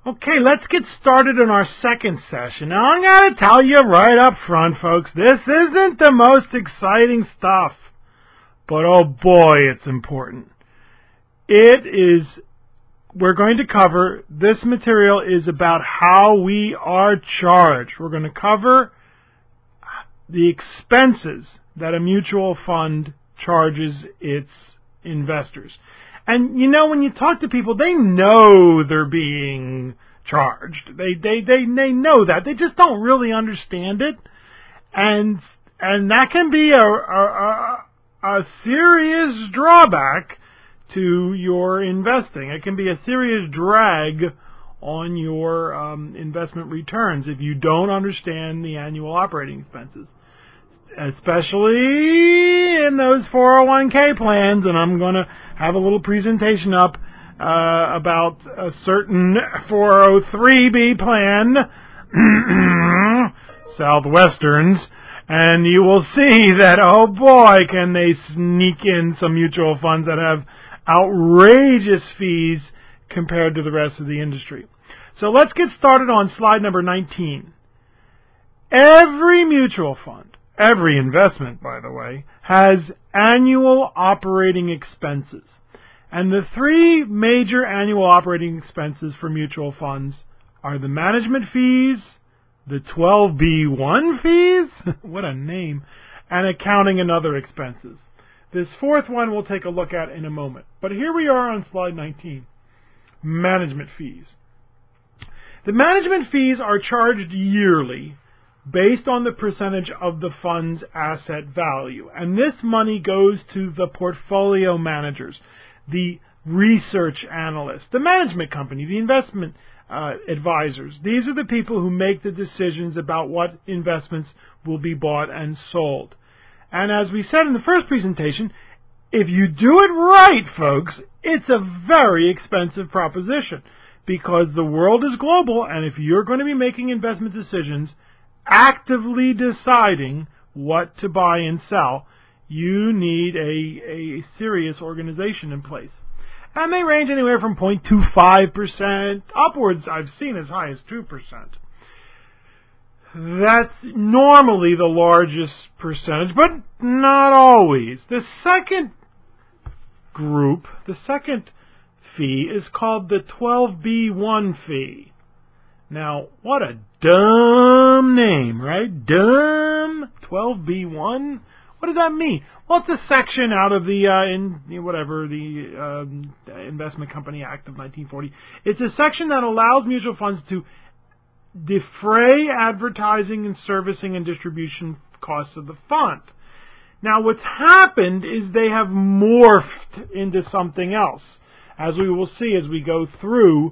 Okay, let's get started in our second session. Now, I'm going to tell you right up front, folks, this isn't the most exciting stuff. But, oh boy, it's important. We're going to cover, this material is about how we are charged. We're going to cover the expenses that a mutual fund charges its investors. And, you know, when you talk to people, they know they're being charged. They know that. They just don't really understand it. And that can be a serious drawback to your investing. It can be a serious drag on your investment returns if you don't understand the annual operating expenses, especially in those 401k plans. And I'm going to have a little presentation up about a certain 403b plan, Southwesterns, and you will see that, oh boy, can they sneak in some mutual funds that have outrageous fees compared to the rest of the industry. So let's get started on slide number 19. Every mutual fund, every investment, by the way, has annual operating expenses. And the three major annual operating expenses for mutual funds are the management fees, the 12B1 fees, what a name, and accounting and other expenses. This fourth one we'll take a look at in a moment. But here we are on slide 19, management fees. The management fees are charged yearly based on the percentage of the fund's asset value. And this money goes to the portfolio managers, the research analysts, the management company, the investment advisors. These are the people who make the decisions about what investments will be bought and sold. And as we said in the first presentation, if you do it right, folks, it's a very expensive proposition because the world is global, and if you're going to be making investment decisions, actively deciding what to buy and sell, you need a serious organization in place. And they range anywhere from 0.25% upwards, I've seen as high as 2%. That's normally the largest percentage, but not always. The second group, the second fee, is called the 12B1 fee. Now, what a dumb name, right? Dumb 12B1? What does that mean? Well, it's a section out of the Investment Company Act of 1940. It's a section that allows mutual funds to defray advertising and servicing and distribution costs of the fund. Now, what's happened is they have morphed into something else, as we will see as we go through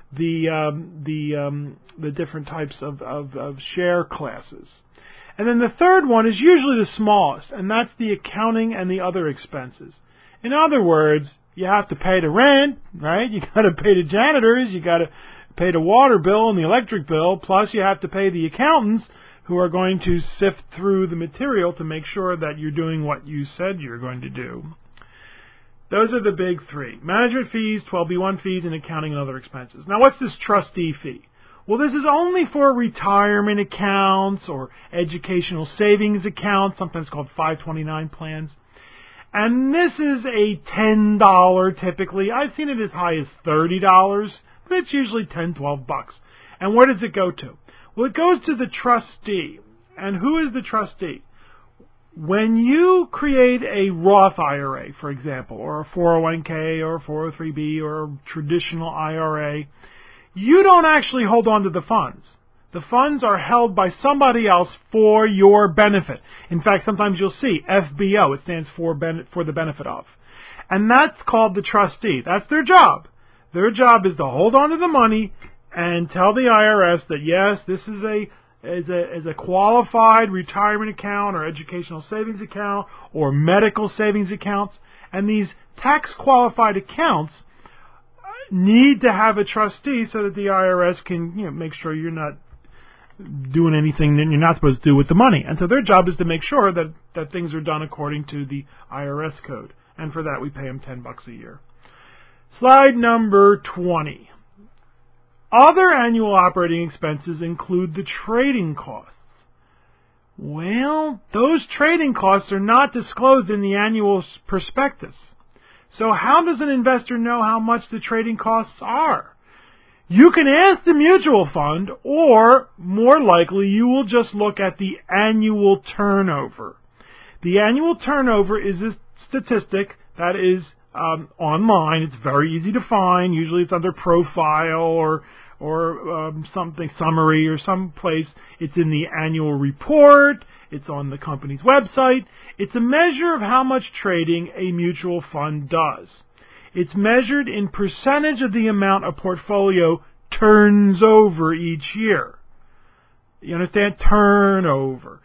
the different types of share classes. And then the third one is usually the smallest, and that's the accounting and the other expenses. In other words, you have to pay the rent, right? You got to pay the janitors, you got to pay the water bill and the electric bill, plus you have to pay the accountants who are going to sift through the material to make sure that you're doing what you said you're going to do. Those are the big three: management fees, 12B1 fees, and accounting and other expenses. Now, what's this trustee fee? Well, this is only for retirement accounts or educational savings accounts, sometimes called 529 plans. And this is a $10 typically. I've seen it as high as $30, but it's usually $10, $12. And where does it go to? Well, it goes to the trustee. And who is the trustee? When you create a Roth IRA, for example, or a 401k or a 403b or a traditional IRA, you don't actually hold on to the funds. The funds are held by somebody else for your benefit. In fact, sometimes you'll see FBO. It stands for the benefit of. And that's called the trustee. That's their job. Their job is to hold on to the money and tell the IRS that, yes, this is a qualified retirement account or educational savings account or medical savings accounts. And these tax-qualified accounts need to have a trustee so that the IRS can make sure you're not doing anything that you're not supposed to do with the money. And so their job is to make sure that things are done according to the IRS code. And for that, we pay them $10 a year. Slide number 20. Other annual operating expenses include the trading costs. Well, those trading costs are not disclosed in the annual prospectus. So how does an investor know how much the trading costs are? You can ask the mutual fund, or more likely you will just look at the annual turnover. The annual turnover is a statistic that is online. It's very easy to find. Usually it's under profile or something summary or some place. It's in the annual report. It's on the company's website. It's a measure of how much trading a mutual fund does. It's measured in percentage of the amount a portfolio turns over each year. You understand? Turnover.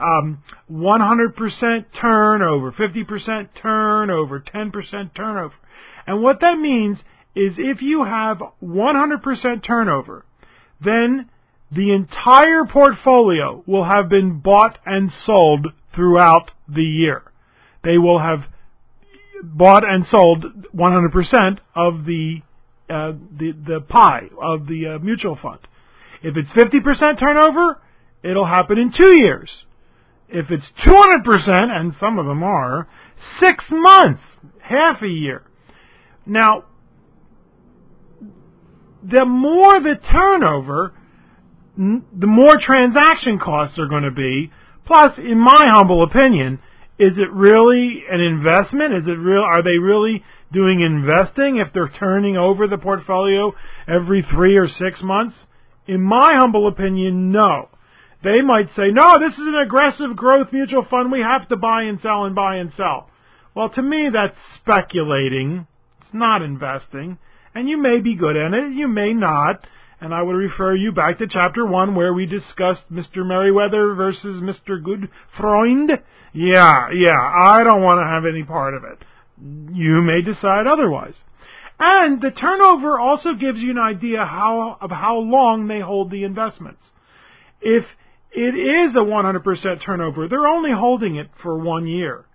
100% turnover, 50% turnover, 10% turnover. And what that means is if you have 100% turnover, then the entire portfolio will have been bought and sold throughout the year. They will have bought and sold 100% of the pie of the mutual fund. If it's 50% turnover, it'll happen in 2 years. If it's 200%, and some of them are, 6 months, half a year. Now, the more the turnover, the more transaction costs are going to be. Plus, in my humble opinion, is it really an investment? Are they really doing investing if they're turning over the portfolio every 3 or 6 months? In my humble opinion, no. They might say, no, this is an aggressive growth mutual fund. We have to buy and sell and buy and sell. Well, to me, that's speculating. It's not investing. And you may be good at it. You may not. And I would refer you back to Chapter 1 where we discussed Mr. Merriweather versus Mr. Goodfreund. Yeah, I don't want to have any part of it. You may decide otherwise. And the turnover also gives you an idea of how long they hold the investments. If it is a 100% turnover, they're only holding it for 1 year.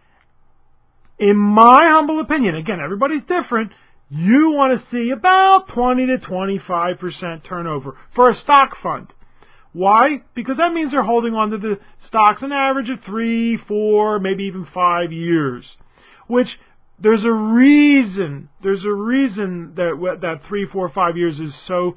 In my humble opinion, again, everybody's different, you want to see about 20 to 25% turnover for a stock fund. Why? Because that means they're holding on to the stocks an average of 3, 4, maybe even 5 years. Which, there's a reason that 3, 4, 5 years is so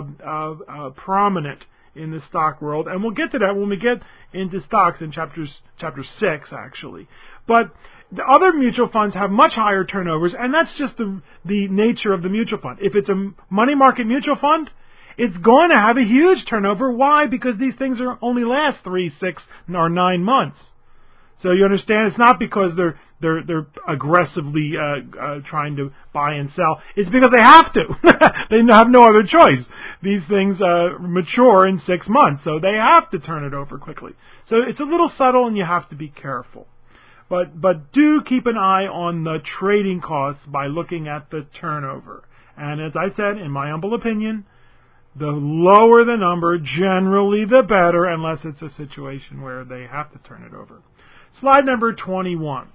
prominent in the stock world, and we'll get to that when we get into stocks in chapter 6, actually. But the other mutual funds have much higher turnovers, and that's just the nature of the mutual fund. If it's a money market mutual fund, it's going to have a huge turnover. Why? Because these things only last 3, 6, or 9 months. So you understand, it's not because they're aggressively trying to buy and sell. It's because they have to. They have no other choice. These things mature in 6 months, so they have to turn it over quickly. So it's a little subtle, and you have to be careful. But do keep an eye on the trading costs by looking at the turnover. And as I said, in my humble opinion, the lower the number, generally the better, unless it's a situation where they have to turn it over. Slide number 21.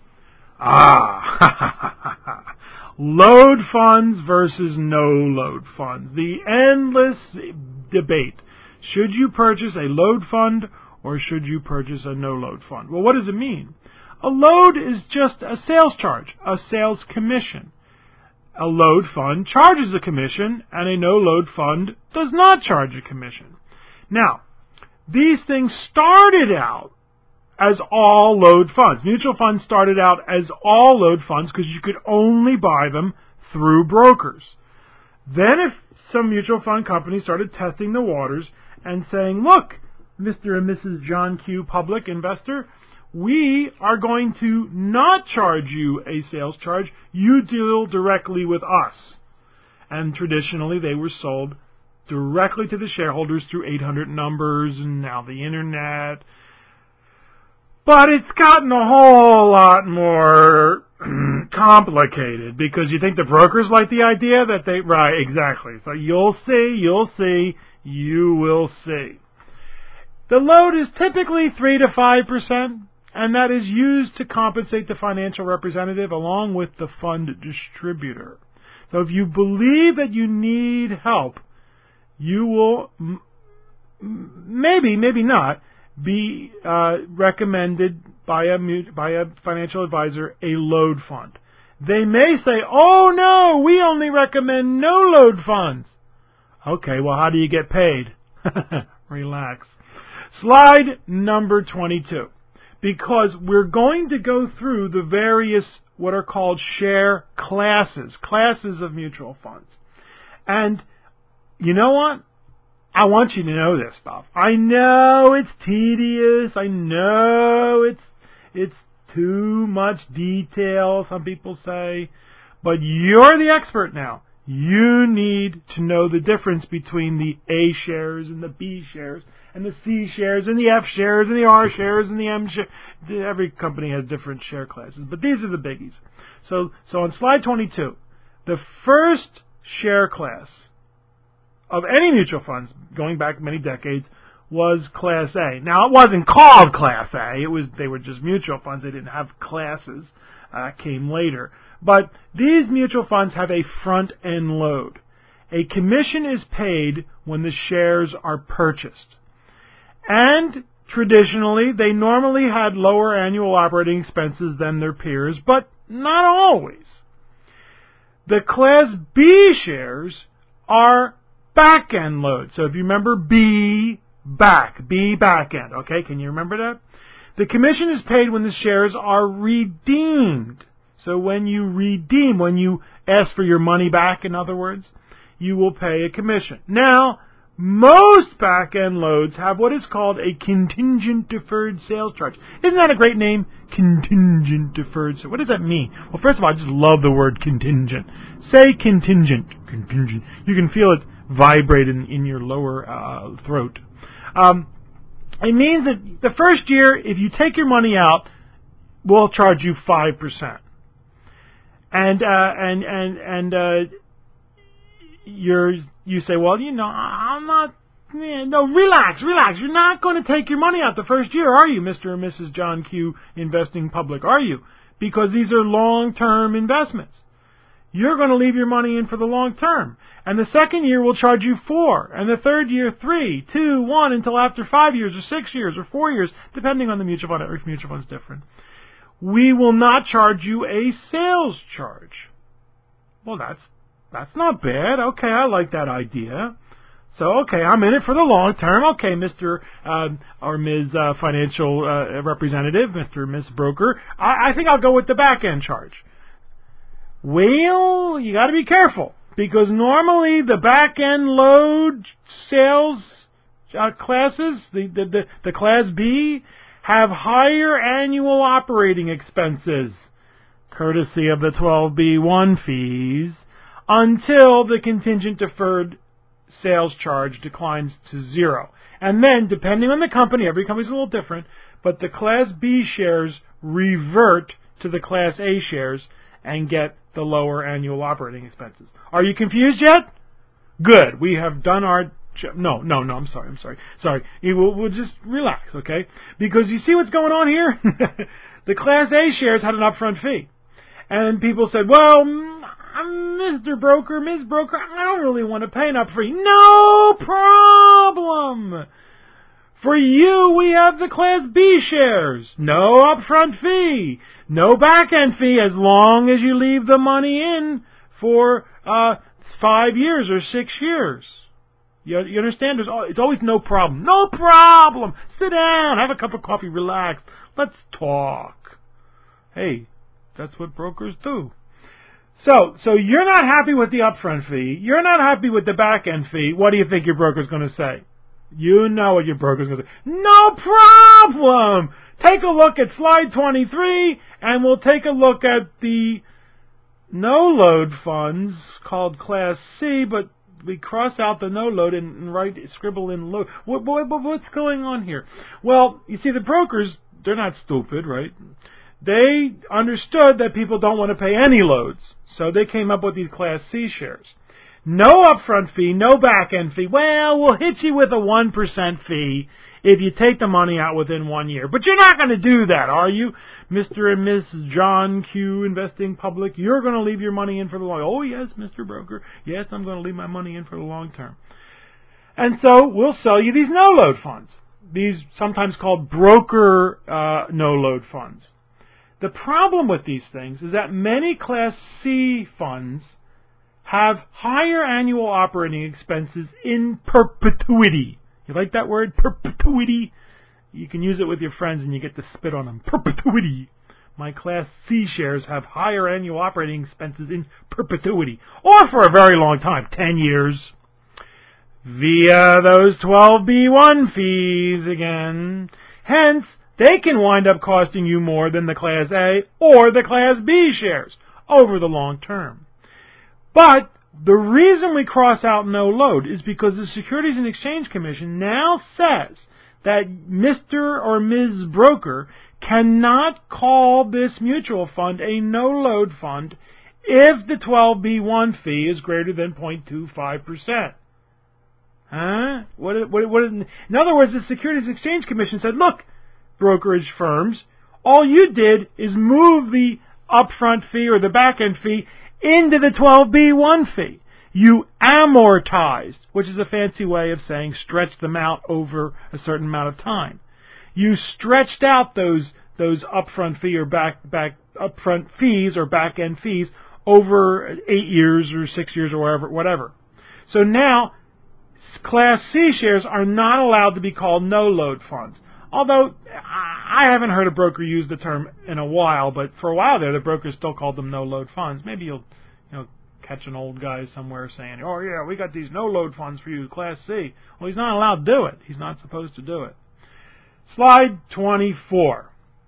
Load funds versus no load funds. The endless debate. Should you purchase a load fund or should you purchase a no load fund? Well, what does it mean? A load is just a sales charge, a sales commission. A load fund charges a commission, and a no load fund does not charge a commission. Now, these things started out as all load funds. Mutual funds started out as all load funds because you could only buy them through brokers. Then if some mutual fund companies started testing the waters and saying, look, Mr. and Mrs. John Q. Public Investor, we are going to not charge you a sales charge. You deal directly with us. And traditionally they were sold directly to the shareholders through 800 numbers and now the internet. But it's gotten a whole lot more complicated because you think the brokers like the idea that they... Right, exactly. So you will see. The load is typically 3 to 5%, and that is used to compensate the financial representative along with the fund distributor. So if you believe that you need help you will maybe not be recommended by a financial advisor a load fund. They may say, "Oh no, we only recommend no load funds." Okay, well, how do you get paid? Relax. Slide number 22. Because we're going to go through the various what are called share classes of mutual funds. And you know what? I want you to know this stuff. I know it's tedious. I know it's too much detail, some people say. But you're the expert now. You need to know the difference between the A shares and the B shares and the C shares and the F shares and the R shares and the M shares. Every company has different share classes, but these are the biggies. So on slide 22, the first share class of any mutual funds, going back many decades, was Class A. Now, it wasn't called Class A. They were just mutual funds. They didn't have classes. Came later. But these mutual funds have a front-end load. A commission is paid when the shares are purchased. And traditionally, they normally had lower annual operating expenses than their peers, but not always. The Class B shares are back-end load. So if you remember B back-end. Okay, can you remember that? The commission is paid when the shares are redeemed. So when you redeem, when you ask for your money back, in other words, you will pay a commission. Now, most back-end loads have what is called a contingent deferred sales charge. Isn't that a great name? Contingent deferred sales. What does that mean? Well, first of all, I just love the word contingent. Say contingent. Contingent. You can feel it vibrate in your lower throat. It means that the first year, if you take your money out, we'll charge you 5%. You say, well, I'm not. No, relax. You're not going to take your money out the first year, are you, Mr. and Mrs. John Q. Investing Public? Are you? Because these are long-term investments. You're going to leave your money in for the long term. And the second year will charge you 4. And the third year, 3, 2, 1, until after 5 years or 6 years or 4 years, depending on the mutual fund. Every mutual fund is different. We will not charge you a sales charge. Well, that's not bad. Okay, I like that idea. So, okay, I'm in it for the long term. Okay, Mr. Or Ms. Financial Representative, Mr. or Ms. Broker, I think I'll go with the back-end charge. Well, you got to be careful, because normally the back-end load sales classes, the Class B, have higher annual operating expenses, courtesy of the 12B1 fees, until the contingent deferred sales charge declines to 0. And then, depending on the company, every company's a little different, but the Class B shares revert to the Class A shares and get the lower annual operating expenses. Are you confused yet? Good. We have done our... No, I'm sorry. We'll just relax, okay? Because you see what's going on here? The Class A shares had an upfront fee. And people said, well, Mr. Broker, Ms. Broker, I don't really want to pay an upfront fee. No problem! For you, we have the Class B shares. No upfront fee. No back-end fee as long as you leave the money in for 5 years or 6 years. You understand? It's always no problem. No problem! Sit down, have a cup of coffee, relax. Let's talk. Hey, that's what brokers do. So you're not happy with the upfront fee. You're not happy with the back-end fee. What do you think your broker's going to say? You know what your broker's going to say. No problem! Take a look at slide 23, and we'll take a look at the no-load funds called Class C, but we cross out the no-load and scribble in load. What's going on here? Well, you see, the brokers, they're not stupid, right? They understood that people don't want to pay any loads, so they came up with these Class C shares. No upfront fee, no back-end fee. Well, we'll hit you with a 1% fee if you take the money out within 1 year. But you're not going to do that, are you, Mr. and Mrs. John Q. Investing Public? You're going to leave your money in for the long. Oh, yes, Mr. Broker. Yes, I'm going to leave my money in for the long term. And so we'll sell you these no-load funds, these sometimes called broker no-load funds. The problem with these things is that many Class C funds have higher annual operating expenses in perpetuity. You like that word, perpetuity? You can use it with your friends and you get to spit on them. Perpetuity. My Class C shares have higher annual operating expenses in perpetuity, or for a very long time, 10 years, via those 12B1 fees again. Hence, they can wind up costing you more than the Class A or the Class B shares over the long term. But the reason we cross out no load is because the Securities and Exchange Commission now says that Mr. or Ms. Broker cannot call this mutual fund a no-load fund if the 12B1 fee is greater than 0.25%. Huh? In other words, the Securities and Exchange Commission said, look, brokerage firms, all you did is move the upfront fee or the back-end fee into the 12B1 fee. You amortized, which is a fancy way of saying stretched them out over a certain amount of time. You stretched out those upfront fee or upfront fees or back-end fees over 8 years or 6 years or whatever. So now, Class C shares are not allowed to be called no-load funds. Although, I haven't heard a broker use the term in a while, but for a while there, the brokers still called them no-load funds. Maybe you'll catch an old guy somewhere saying, oh yeah, we got these no-load funds for you, Class C. Well, he's not allowed to do it. He's not supposed to do it. Slide 24.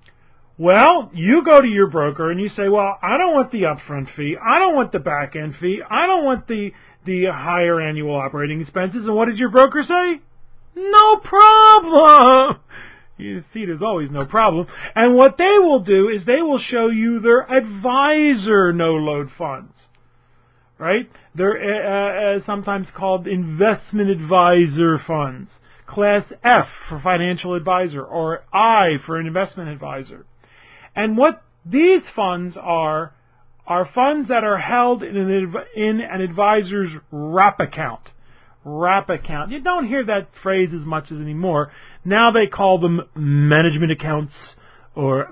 Well, you go to your broker and you say, well, I don't want the upfront fee. I don't want the back-end fee. I don't want the higher annual operating expenses. And what does your broker say? No problem. You see, there's always no problem. And what they will do is they will show you their advisor no-load funds. Right? They're sometimes called investment advisor funds. Class F for financial advisor, or I for an investment advisor. And what these funds are funds that are held in an advisor's wrap account. Wrap account. You don't hear that phrase as much as anymore. Now they call them management accounts or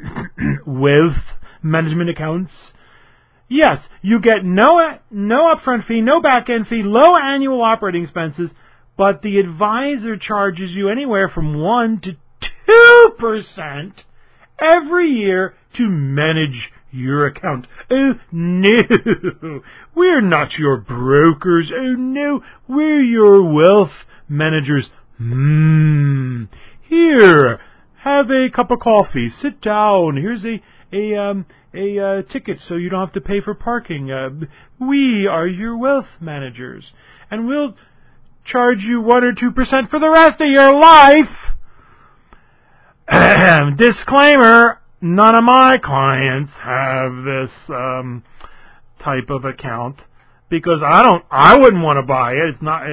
wealth management accounts. Yes, you get no upfront fee, no back-end fee, low annual operating expenses, but the advisor charges you anywhere from 1 to 2% every year to manage your account. Oh, no, we're not your brokers. Oh, no, we're your wealth managers. Here, have a cup of coffee. Sit down. Here's a ticket so you don't have to pay for parking. We are your wealth managers, and we'll charge you 1 or 2% for the rest of your life. Disclaimer, none of my clients have this type of account because I wouldn't want to buy it. It's not,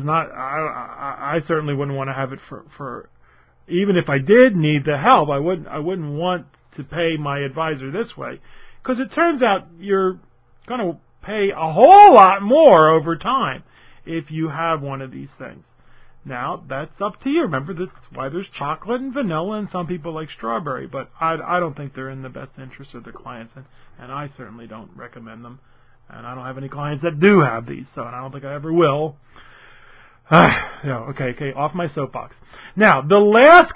I certainly wouldn't want to have it for even if I did need the help, I wouldn't want to pay my advisor this way, because it turns out you're going to pay a whole lot more over time if you have one of these things. Now, that's up to you. Remember, that's why there's chocolate and vanilla, and some people like strawberry, but I don't think they're in the best interest of their clients, and I certainly don't recommend them, and I don't have any clients that do have these, so I don't think I ever will. Okay, off my soapbox. Now, the last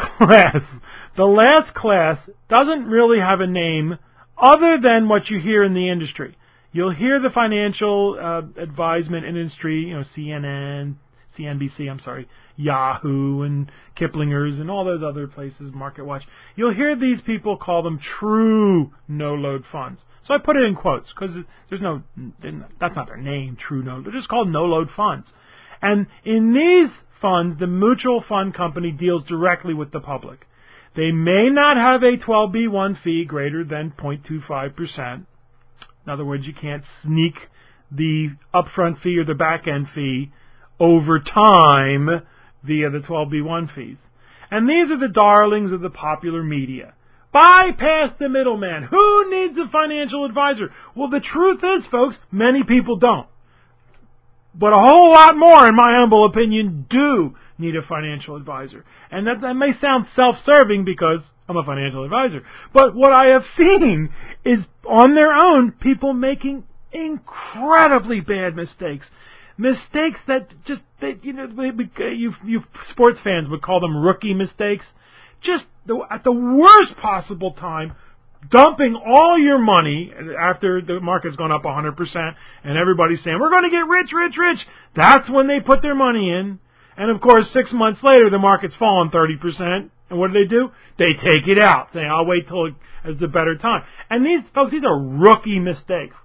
class doesn't really have a name other than what you hear in the industry. You'll hear the financial advisement industry, CNN, CNBC, Yahoo and Kiplinger's and all those other places, MarketWatch. You'll hear these people call them true no-load funds. So I put it in quotes because that's not their name, true no. They're just called no-load funds. And in these funds, the mutual fund company deals directly with the public. They may not have a 12B1 fee greater than 0.25%. In other words, you can't sneak the upfront fee or the back-end fee over time via the 12B1 fees. And these are the darlings of the popular media. Bypass the middleman. Who needs a financial advisor? Well, the truth is, folks, many people don't. but a whole lot more, in my humble opinion, do need a financial advisor. And that may sound self-serving because I'm a financial advisor. But what I have seen is, on their own, people making incredibly bad mistakes. Mistakes that just, you sports fans would call them rookie mistakes. Just at the worst possible time, dumping all your money after the market's gone up 100% and everybody's saying, we're going to get rich, rich, rich. That's when they put their money in. And of course, 6 months later, the market's fallen 30%. And what do? They take it out, saying, I'll wait till it's a better time. And these are rookie mistakes.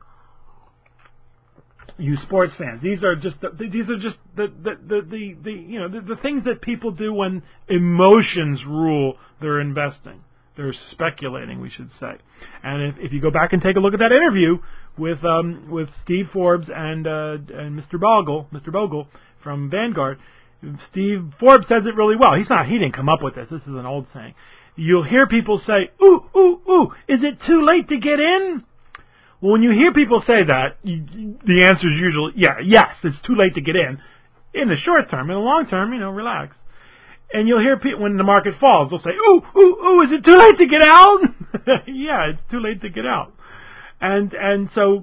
You sports fans, these are just the things that people do when emotions rule their investing. They're speculating, we should say. And if you go back and take a look at that interview with Steve Forbes and Mr. Bogle from Vanguard, Steve Forbes says it really well. He didn't come up with this. This is an old saying. You'll hear people say, ooh, is it too late to get in? Well, when you hear people say that, the answer is usually, yes, it's too late to get in the short term. In the long term, relax. And you'll hear people, when the market falls, they'll say, ooh, is it too late to get out? Yeah, it's too late to get out. And so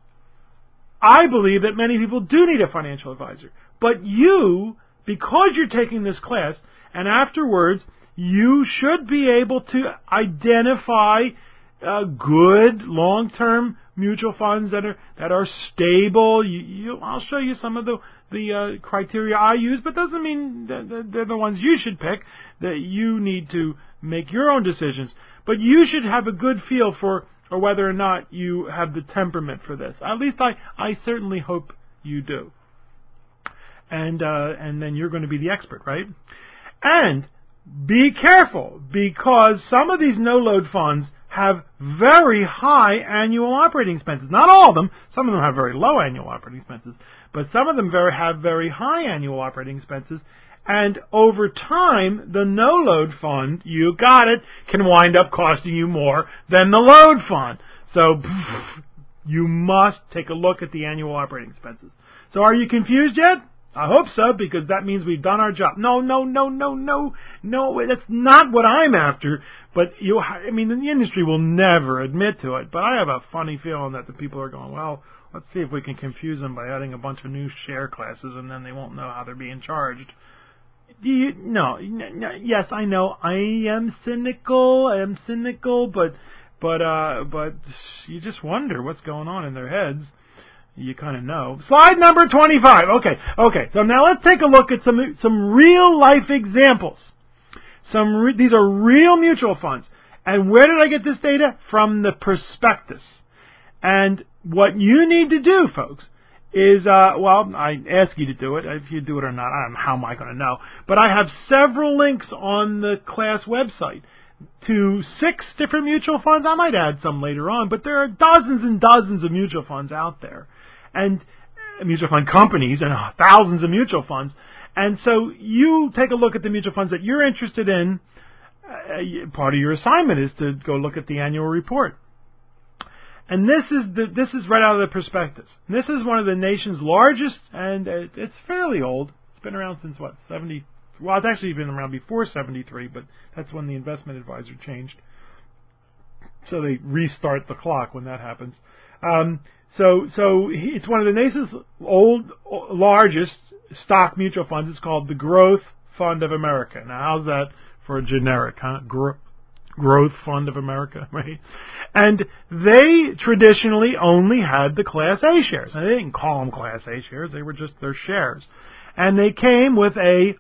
I believe that many people do need a financial advisor. But you, because you're taking this class, and afterwards, you should be able to identify good long-term mutual funds that are stable. I'll show you some of the criteria I use, but doesn't mean that they're the ones you should pick. That you need to make your own decisions, but you should have a good feel for whether or not you have the temperament for this. At least I certainly hope you do. And then you're going to be the expert, right? And be careful, because some of these no-load funds have very high annual operating expenses. Not all of them. Some of them have very low annual operating expenses. But some of them have very high annual operating expenses. And over time, the no-load fund, you got it, can wind up costing you more than the load fund. So you must take a look at the annual operating expenses. So are you confused yet? I hope so, because that means we've done our job. No, that's not what I'm after. But the industry will never admit to it. But I have a funny feeling that the people are going, well, let's see if we can confuse them by adding a bunch of new share classes, and then they won't know how they're being charged. Yes, I know. I am cynical, but you just wonder what's going on in their heads. You kind of know. Slide number 25. Okay. So now let's take a look at some real life examples. These are real mutual funds. And where did I get this data? From the prospectus. And what you need to do, folks, is, I ask you to do it. If you do it or not, I don't know. How am I going to know? But I have several links on the class website to 6 different mutual funds. I might add some later on, but there are dozens and dozens of mutual funds out there. And mutual fund companies and thousands of mutual funds. And so you take a look at the mutual funds that you're interested in. Part of your assignment is to go look at the annual report. And this is right out of the prospectus. And this is one of the nation's largest, and it's fairly old. It's been around since, 70? Well, it's actually been around before 73, but that's when the investment advisor changed. So they restart the clock when that happens. So it's one of the nation's largest stock mutual funds. It's called the Growth Fund of America. Now, how's that for a generic, huh? Growth Fund of America, right? And they traditionally only had the Class A shares. And they didn't call them Class A shares. They were just their shares. And they came with a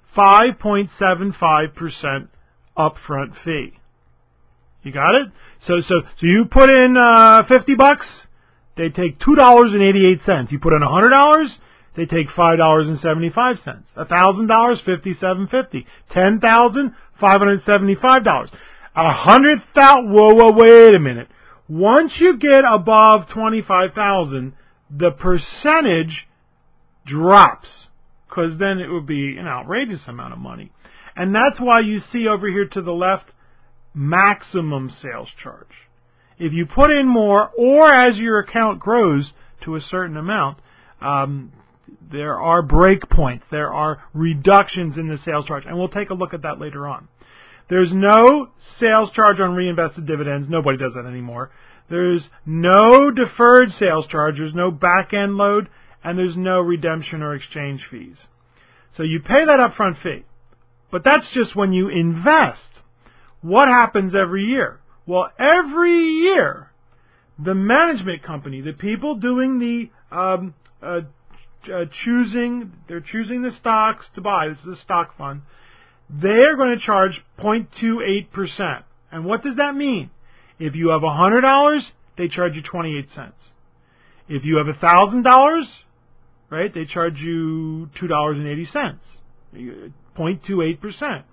5.75% upfront fee. You got it? So you put in $50, they take $2.88. You put in $100, they take $5.75. $1,000, $57.50. $10,000, $575. $100,000. Whoa, wait a minute. Once you get above $25,000, the percentage drops, because then it would be an outrageous amount of money. And that's why you see over here to the left, maximum sales charge. If you put in more, or as your account grows to a certain amount, there are break points. There are reductions in the sales charge. And we'll take a look at that later on. There's no sales charge on reinvested dividends. Nobody does that anymore. There's no deferred sales charge. There's no back-end load. And there's no redemption or exchange fees. So you pay that upfront fee. But that's just when you invest. What happens every year? Well, every year, the management company, the people doing the choosing the stocks to buy, this is a stock fund, they're going to charge 0.28%. And what does that mean? If you have $100, they charge you 28 cents. If you have $1,000, right, they charge you $2.80, 0.28%.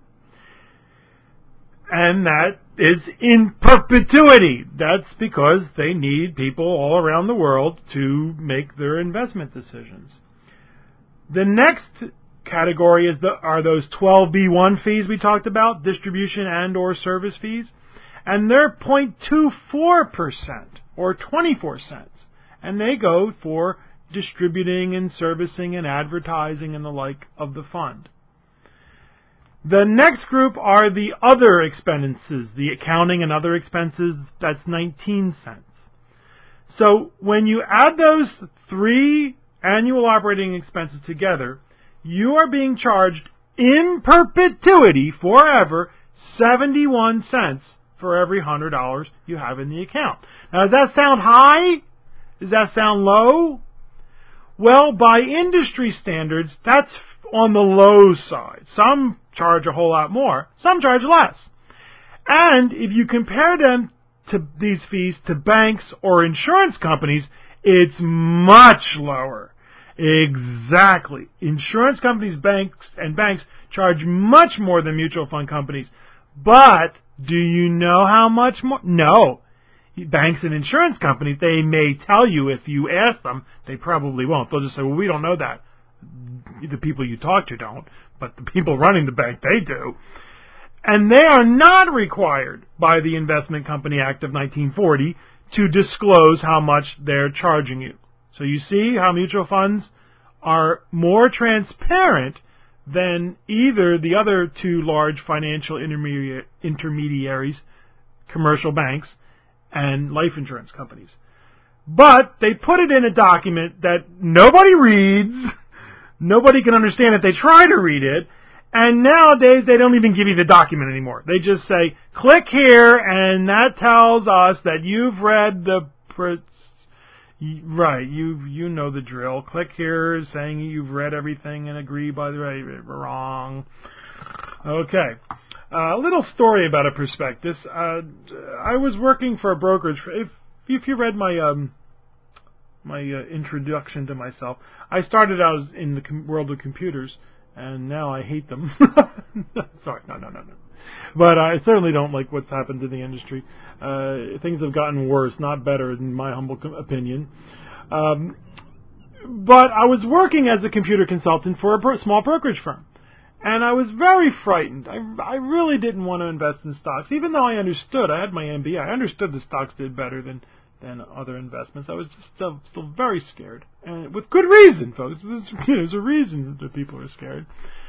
And that is in perpetuity. That's because they need people all around the world to make their investment decisions. The next category are those 12B1 fees we talked about, distribution and or service fees. And they're 0.24% or 24 cents. And they go for distributing and servicing and advertising and the like of the fund. The next group are the other expenses, the accounting and other expenses, that's 19 cents. So when you add those three annual operating expenses together, you are being charged in perpetuity, forever, 71 cents for every $100 you have in the account. Now, does that sound high? Does that sound low? Well, by industry standards, that's on the low side. Some charge a whole lot more. Some charge less. And if you compare them to these fees to banks or insurance companies, it's much lower. Exactly. Insurance companies, banks charge much more than mutual fund companies. But do you know how much more? No. Banks and insurance companies, they may tell you if you ask them. They probably won't. They'll just say, well, we don't know that. The people you talk to don't, but the people running the bank, they do. And they are not required by the Investment Company Act of 1940 to disclose how much they're charging you. So you see how mutual funds are more transparent than either the other two large financial intermediaries, commercial banks, and life insurance companies. But they put it in a document that nobody reads, nobody can understand if they try to read it, and nowadays they don't even give you the document anymore. They just say, click here, and that tells us that you've read the... Right, you know the drill. Click here saying you've read everything and agree by the way. Wrong. Okay. A little story about a prospectus. I was working for a brokerage. If you read my introduction to myself, I started out in the world of computers, and now I hate them. Sorry, no. But I certainly don't like what's happened to the industry. Things have gotten worse, not better, in my humble opinion. But I was working as a computer consultant for a small brokerage firm. And I was very frightened. I really didn't want to invest in stocks, even though I understood. I had my MBA. I understood the stocks did better than other investments. I was just still very scared, and with good reason, folks. There's a reason that people are scared.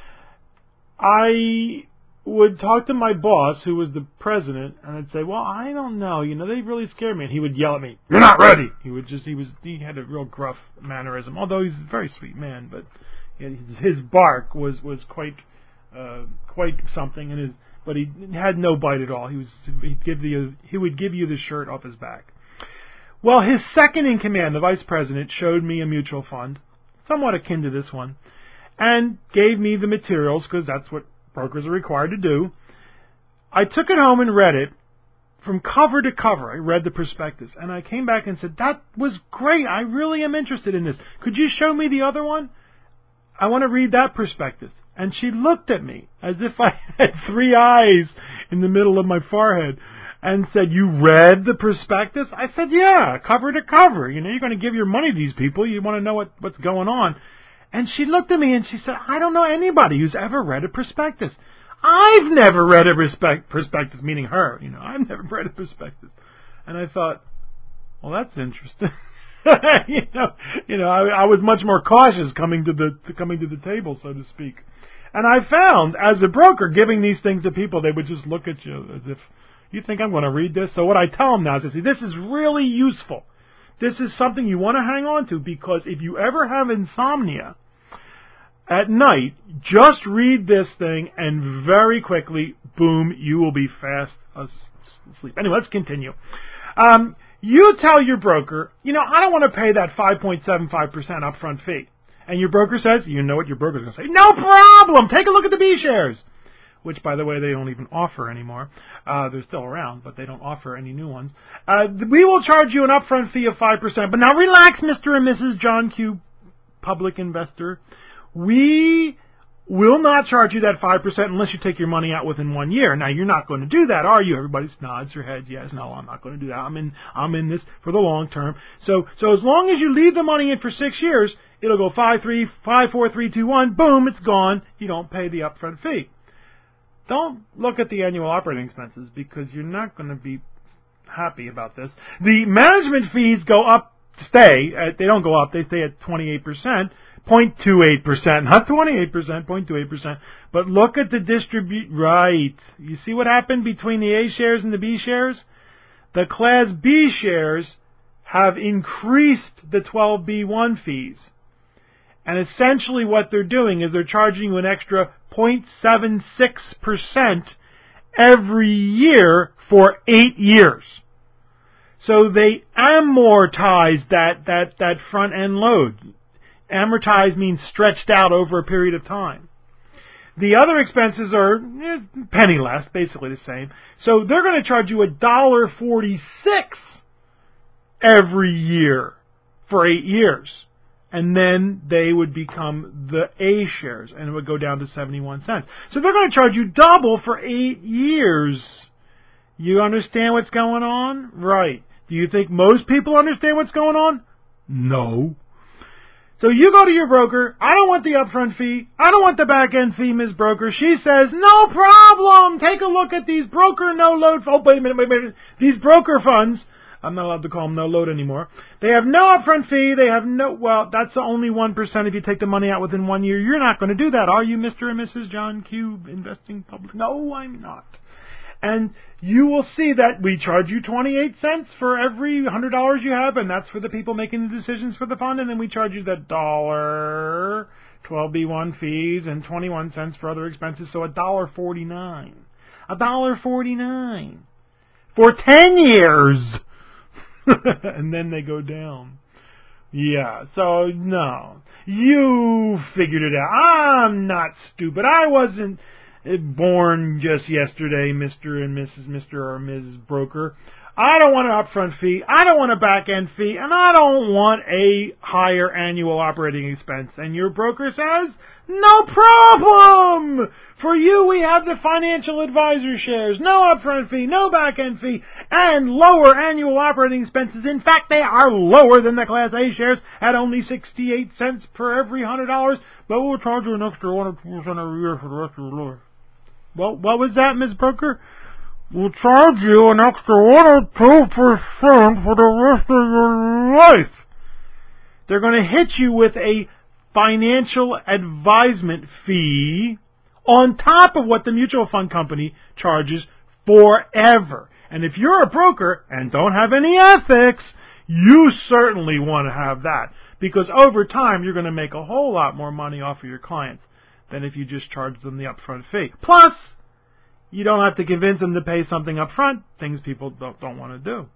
I would talk to my boss, who was the president, and I'd say, "Well, I don't know. They really scare me." And he would yell at me, "You're not ready." He had a real gruff mannerism, although he's a very sweet man, but his bark was quite something, but he had no bite at all. He would give you the shirt off his back. Well, his second in command, the vice president, showed me a mutual fund, somewhat akin to this one, and gave me the materials, because that's what brokers are required to do. I took it home and read it from cover to cover. I read the prospectus, and I came back and said, "That was great. I really am interested in this. Could you show me the other one? I want to read that prospectus." And she looked at me as if I had three eyes in the middle of my forehead and said, "You read the prospectus?" I said, "Yeah, cover to cover. You're going to give your money to these people. You want to know what's going on." And she looked at me and she said, "I don't know anybody who's ever read a prospectus. I've never read a prospectus," meaning her. I've never read a prospectus. And I thought, well, that's interesting. I was much more cautious coming to the table, so to speak. And I found, as a broker, giving these things to people, they would just look at you as if, you think I'm going to read this? So what I tell them now is, this is really useful. This is something you want to hang on to, because if you ever have insomnia at night, just read this thing, and very quickly, boom, you will be fast asleep. Anyway, let's continue. You tell your broker, I don't want to pay that 5.75% upfront fee. And your broker says, you know what your broker's going to say, no problem, take a look at the B shares. Which, by the way, they don't even offer anymore. They're still around, but they don't offer any new ones. We will charge you an upfront fee of 5%. But now relax, Mr. and Mrs. John Q. Public Investor. We will not charge you that 5% unless you take your money out within 1 year. Now, you're not going to do that, are you? Everybody nods their head. Yes, no, I'm not going to do that. I'm in this for the long term. So as long as you leave the money in for 6 years, it'll go 5, 4, 3, 2, 1. Boom, it's gone. You don't pay the upfront fee. Don't look at the annual operating expenses, because you're not going to be happy about this. The management fees go up, they don't go up, they stay at 28%, 0.28%, not 28%, 0.28%. But look at the right. You see what happened between the A shares and the B shares? The Class B shares have increased the 12B1 fees. And essentially what they're doing is they're charging you an extra 0.76% every year for 8 years. So they amortize that front end load. Amortize means stretched out over a period of time. The other expenses are penny less, basically the same. So they're going to charge you $1.46 every year for 8 years. And then they would become the A shares, and it would go down to 71 cents. So they're going to charge you double for 8 years. You understand what's going on? Right. Do you think most people understand what's going on? No. So you go to your broker, I don't want the upfront fee, I don't want the back-end fee, Ms. Broker. She says, no problem, take a look at these broker no-load, wait a minute, these broker funds. I'm not allowed to call them no load anymore. They have no upfront fee. They have that's only 1% if you take the money out within 1 year. You're not going to do that, are you, Mr. and Mrs. John Q. Investing Public? No, I'm not. And you will see that we charge you 28 cents for every $100 you have, and that's for the people making the decisions for the fund, and then we charge you that $1, 12B1 fees, and 21 cents for other expenses, so $1.49. $1.49 for 10 years. And then they go down. Yeah, so no. You figured it out. I'm not stupid. I wasn't born just yesterday, Mr. and Mr. or Ms. Broker. I don't want an upfront fee. I don't want a back-end fee. And I don't want a higher annual operating expense. And your broker says, no problem! For you, we have the financial advisor shares. No upfront fee, no back-end fee, and lower annual operating expenses. In fact, they are lower than the Class A shares at only 68 cents per every $100, but we'll charge you an extra 1 or 2% every year for the rest of your life. Well, what was that, Ms. Broker? We'll charge you an extra 1 or 2% for the rest of your life. They're going to hit you with a financial advisement fee on top of what the mutual fund company charges forever. And if you're a broker and don't have any ethics, you certainly want to have that, because over time you're going to make a whole lot more money off of your clients than if you just charge them the upfront fee. Plus, you don't have to convince them to pay something up front, things people don't want to do.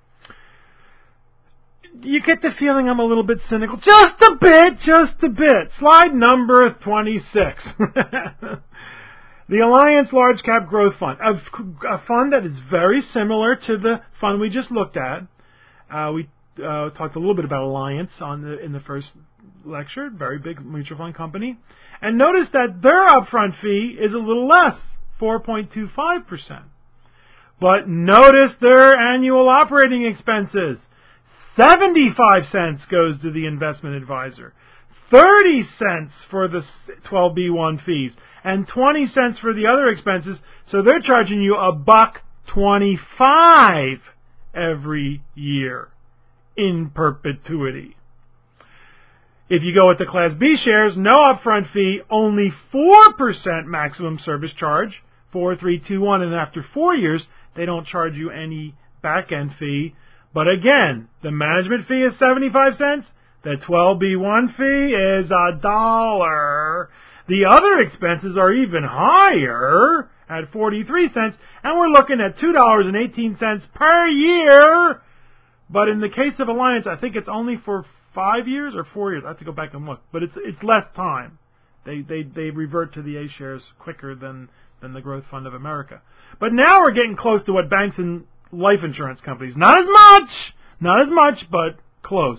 You get the feeling I'm a little bit cynical. Just a bit. Slide number 26. The Alliance Large Cap Growth Fund. A fund that is very similar to the fund we just looked at. We talked a little bit about Alliance in the first lecture. Very big mutual fund company. And notice that their upfront fee is a little less, 4.25%. But notice their annual operating expenses. 75 cents goes to the investment advisor, 30 cents for the 12B1 fees, and 20 cents for the other expenses. So they're charging you $1.25 every year. in perpetuity. If you go with the Class B shares, no upfront fee, only 4% maximum service charge, 4, 3, 2, 1, and after 4 years, they don't charge you any back-end fee. But again, the management fee is 75 cents. The 12B1 fee is $1. The other expenses are even higher at 43 cents, and we're looking at $2.18 per year. But in the case of Alliance, I think it's only for 5 years or 4 years. I have to go back and look, but it's less time. They revert to the A shares quicker than the Growth Fund of America. But now we're getting close to what banks and life insurance companies. Not as much, but close.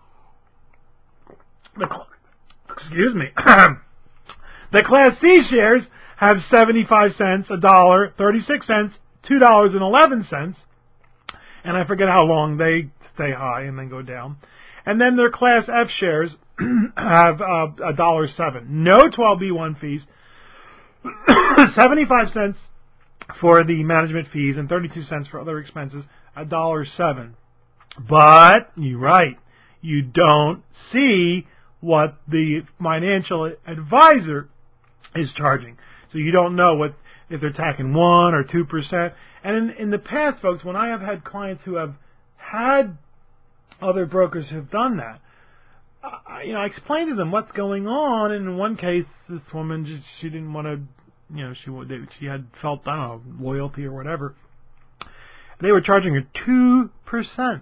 Excuse me. The Class C shares have 75 cents, $1, 36 cents, $2.11, and I forget how long they stay high and then go down. And then their Class F shares have $1.07. No 12B1 fees, 75 cents for the management fees and 32 cents for other expenses, $1.07. But, you're right, you don't see what the financial advisor is charging. So you don't know if they're tacking 1 or 2%. And in the past, folks, when I have had clients who have had other brokers who've done that, I explained to them what's going on. And in one case, this woman she didn't want to, she had felt, I don't know, loyalty or whatever. They were charging her 2%.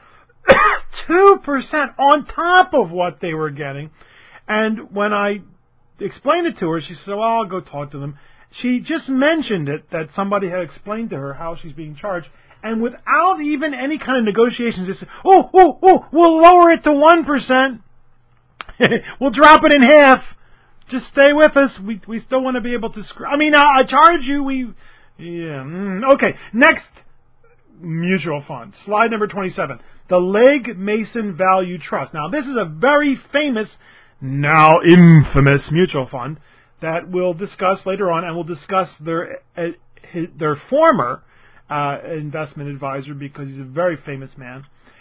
2% on top of what they were getting. And when I explained it to her, she said, well, I'll go talk to them. She just mentioned it, that somebody had explained to her how she's being charged. And without even any kind of negotiations, they said, we'll lower it to 1%. We'll drop it in half. Just stay with us. We still want to be able to I charge you. Okay, next mutual fund. Slide number 27. The Legg Mason Value Trust. Now, this is a very famous, now infamous mutual fund that we'll discuss later on, and we'll discuss their former investment advisor, because he's a very famous man,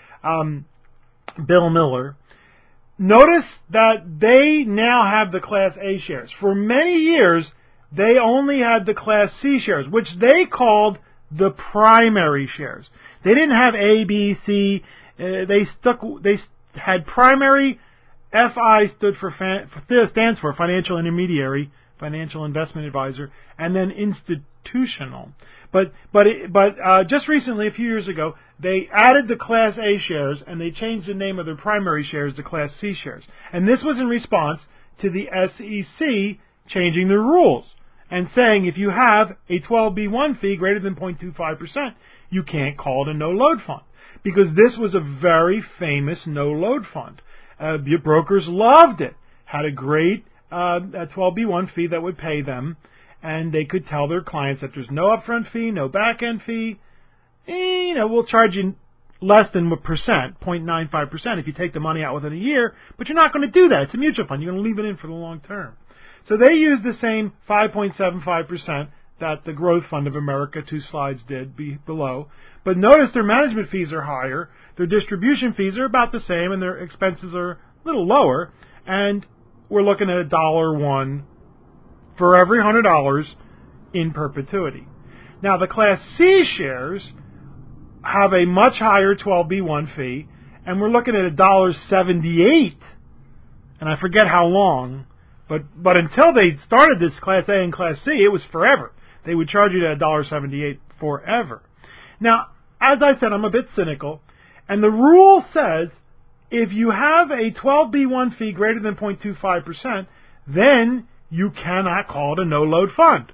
Bill Miller. Notice that they now have the Class A shares. For many years, they only had the Class C shares, which they called the primary shares. They didn't have A, B, C. They had primary. FI stands for financial intermediary, financial investment advisor, and then institutional. But just recently, a few years ago, they added the Class A shares, and they changed the name of their primary shares to Class C shares. And this was in response to the SEC changing their rules and saying if you have a 12B1 fee greater than 0.25%, you can't call it a no-load fund, because this was a very famous no-load fund. The brokers loved it, had a great 12B1 fee that would pay them, and they could tell their clients that there's no upfront fee, no back-end fee. We'll charge you less than 0.95% if you take the money out within a year, but you're not going to do that. It's a mutual fund. You're going to leave it in for the long term. So they used the same 5.75% that the Growth Fund of America, 2 slides did below. But notice their management fees are higher, their distribution fees are about the same, and their expenses are a little lower. And we're looking at $1 for every $100 in perpetuity. Now, the Class C shares have a much higher 12B1 fee, and we're looking at $1.78, and I forget how long, but until they started this Class A and Class C, it was forever. They would charge you at $1.78 forever. Now, as I said, I'm a bit cynical, and the rule says if you have a 12B1 fee greater than 0.25%, then you cannot call it a no-load fund.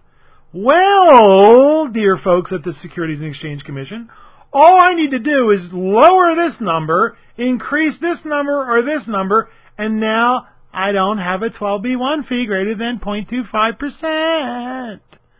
Well, dear folks at the Securities and Exchange Commission, all I need to do is lower this number, increase this number or this number, and now I don't have a 12B1 fee greater than 0.25%.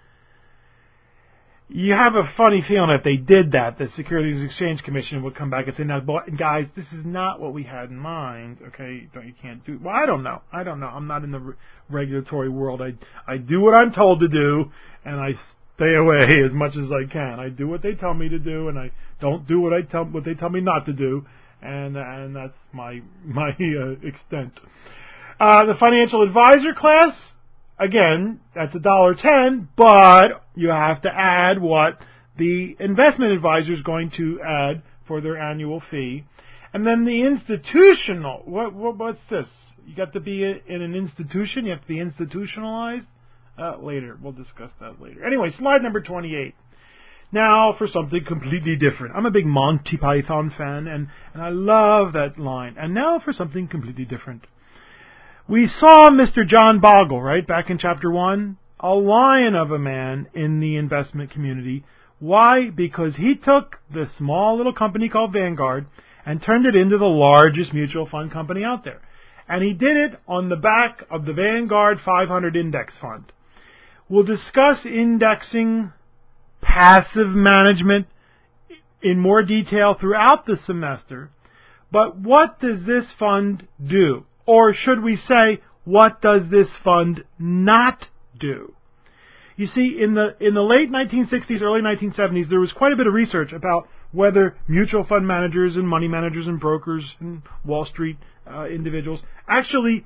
You have a funny feeling if they did that, the Securities and Exchange Commission would come back and say, "Now, guys, this is not what we had in mind. Okay, you can't do." Well, I don't know. I'm not in the regulatory world. I do what I'm told to do, and I stay away as much as I can. I do what they tell me to do, and I don't do what they tell me not to do. and that's my extent. The financial advisor class, again, that's $1.10, but you have to add what the investment advisor is going to add for their annual fee. And then the institutional, what's this? You got to be in an institution, you have to be institutionalized? Later, we'll discuss that later. Anyway, slide number 28. Now for something completely different. I'm a big Monty Python fan, and I love that line. And now for something completely different. We saw Mr. John Bogle, right, back in chapter 1, a lion of a man in the investment community. Why? Because he took the small little company called Vanguard and turned it into the largest mutual fund company out there. And he did it on the back of the Vanguard 500 Index Fund. We'll discuss indexing, passive management in more detail throughout the semester. But what does this fund do? Or should we say, what does this fund not do? You see, in the late 1960s, early 1970s, there was quite a bit of research about whether mutual fund managers and money managers and brokers and Wall Street individuals actually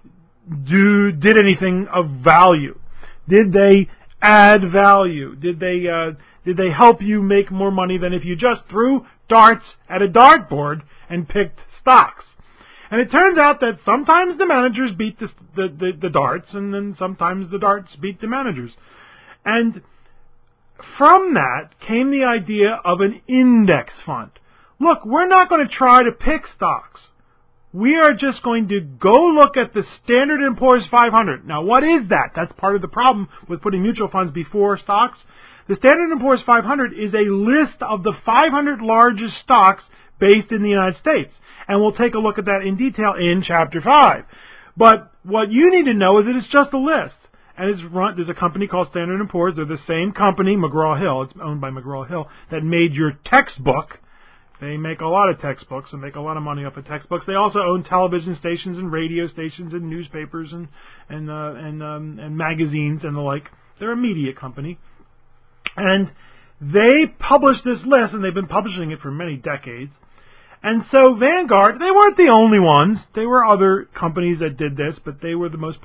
did anything of value. Did they add value? Did they help you make more money than if you just threw darts at a dartboard and picked stocks? And it turns out that sometimes the managers beat the darts, and then sometimes the darts beat the managers. And from that came the idea of an index fund. Look, we're not going to try to pick stocks. We are just going to go look at the Standard & Poor's 500. Now, what is that? That's part of the problem with putting mutual funds before stocks. The Standard & Poor's 500 is a list of the 500 largest stocks based in the United States. And we'll take a look at that in detail in Chapter 5. But what you need to know is that it's just a list. And there's a company called Standard & Poor's. They're the same company, McGraw-Hill, it's owned by McGraw-Hill, that made your textbook. They make a lot of textbooks and make a lot of money off of textbooks. They also own television stations and radio stations and newspapers and magazines and the like. They're a media company. And they published this list, and they've been publishing it for many decades. And so Vanguard, they weren't the only ones. There were other companies that did this, but they were the most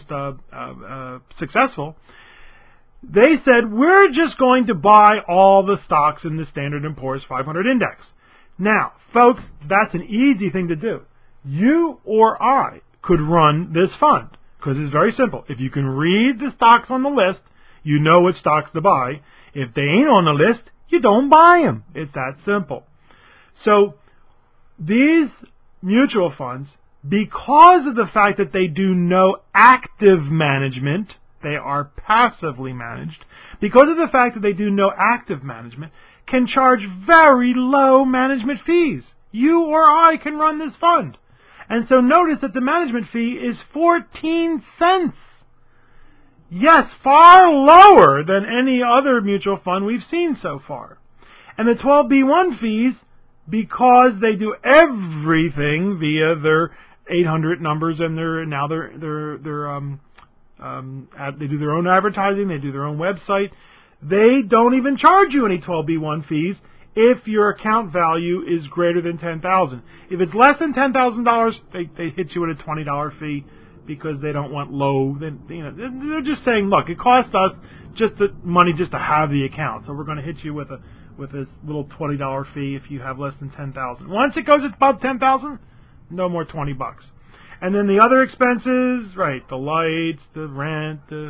successful. They said, we're just going to buy all the stocks in the Standard & Poor's 500 Index. Now, folks, that's an easy thing to do. You or I could run this fund, because it's very simple. If you can read the stocks on the list, you know which stocks to buy. If they ain't on the list, you don't buy them. It's that simple. So these mutual funds, because of the fact that they do no active management, they are passively managed, because of the fact that they do no active management, can charge very low management fees. You or I can run this fund. And so notice that the management fee is 14 cents. Yes, far lower than any other mutual fund we've seen so far. And the 12B1 fees, because they do everything via their 800 numbers and they do their own advertising, they do their own website, they don't even charge you any 12B1 fees if your account value is greater than $10,000. If it's less than $10,000, they hit you with a $20 fee because they don't want low. They're just saying, look, it costs us just the money just to have the account, so we're going to hit you with a little $20 fee if you have less than $10,000. Once it goes above $10,000, no more $20. And then the other expenses, right, the lights, the rent, the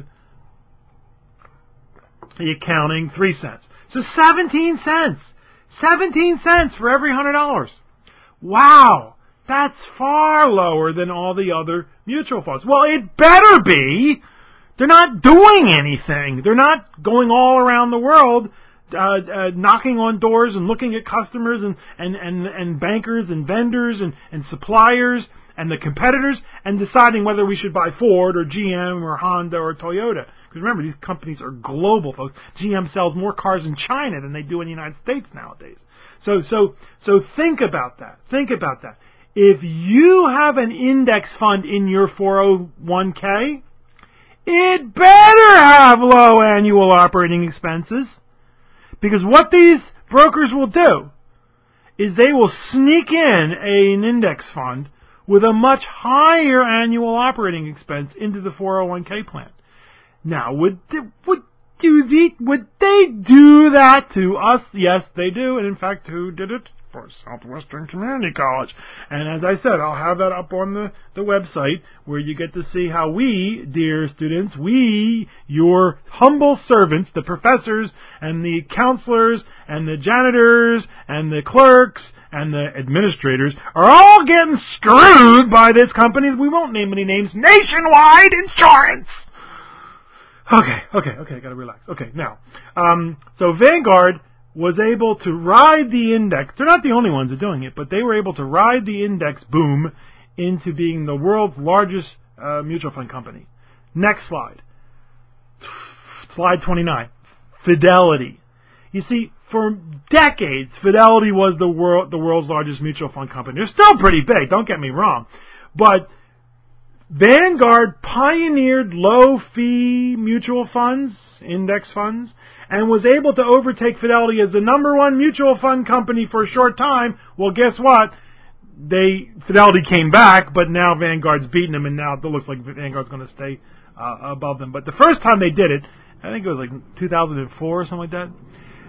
accounting, 3 cents. So 17 cents. 17 cents for every $100. Wow, that's far lower than all the other mutual funds. Well, it better be. They're not doing anything. They're not going all around the world knocking on doors and looking at customers and bankers and vendors and suppliers and the competitors and deciding whether we should buy Ford or GM or Honda or Toyota. Because remember, these companies are global, folks. GM sells more cars in China than they do in the United States nowadays. So think about that. Think about that. If you have an index fund in your 401k, it better have low annual operating expenses. Because what these brokers will do is they will sneak in an index fund with a much higher annual operating expense into the 401k plan. Now, would they do that to us? Yes, they do. And in fact, who did it? For Southwestern Community College. And as I said, I'll have that up on the website where you get to see how we, dear students, we, your humble servants, the professors and the counselors and the janitors and the clerks and the administrators are all getting screwed by this company. We won't name any names. Nationwide Insurance! Okay, gotta relax. Okay, now, so Vanguard was able to ride the index. They're not the only ones that are doing it, but they were able to ride the index boom into being the world's largest mutual fund company. Next slide. Slide 29. Fidelity. You see, for decades, Fidelity was the world's largest mutual fund company. They're still pretty big, don't get me wrong. But Vanguard pioneered low-fee mutual funds, index funds, and was able to overtake Fidelity as the number one mutual fund company for a short time. Well, guess what? Fidelity came back, but now Vanguard's beaten them, and now it looks like Vanguard's going to stay above them. But the first time they did it, I think it was like 2004 or something like that,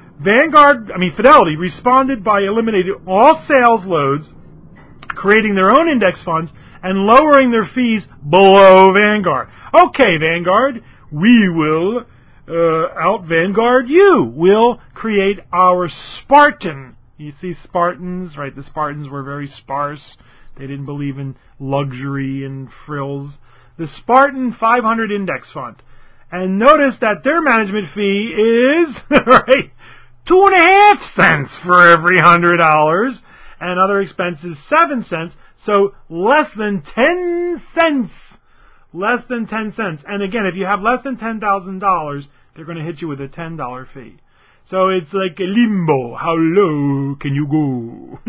Fidelity responded by eliminating all sales loads, creating their own index funds, and lowering their fees below Vanguard. Okay, Vanguard, we will out-Vanguard you. We'll create our Spartan. You see Spartans, right? The Spartans were very sparse. They didn't believe in luxury and frills. The Spartan 500 Index Fund. And notice that their management fee is, right, 2.5 cents for every $100, and other expenses 7 cents. So less than 10 cents. Less than 10 cents. And again, if you have less than $10,000, they're going to hit you with a $10 fee. So it's like a limbo. How low can you